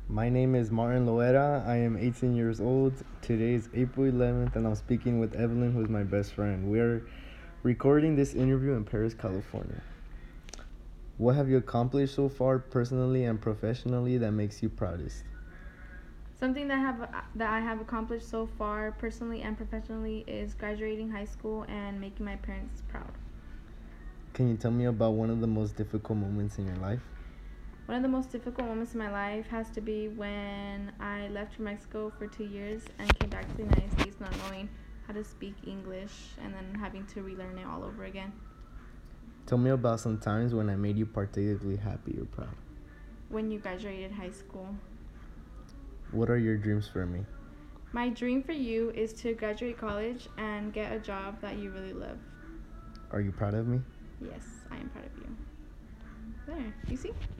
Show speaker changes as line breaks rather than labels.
My name is Martin Loera. I am 18 years old. Today is April 11th, and I'm speaking with Evelyn, who is my best friend. We're recording this interview in Paris, California. What have you accomplished so far, personally and professionally, that makes you proudest?
Something that I have accomplished so far, personally and professionally, is graduating high school and making my parents proud.
Can you tell me about one of the most difficult moments in your life?
One of the most difficult moments in my life has to be when I left for Mexico for 2 years and came back to the United States not knowing how to speak English and then having to relearn it all over again.
Tell me about some times when I made you particularly happy or proud.
When you graduated high school.
What are your dreams for me?
My dream for you is to graduate college and get a job that you really love.
Are you proud of me?
Yes, I am proud of you. There, you see?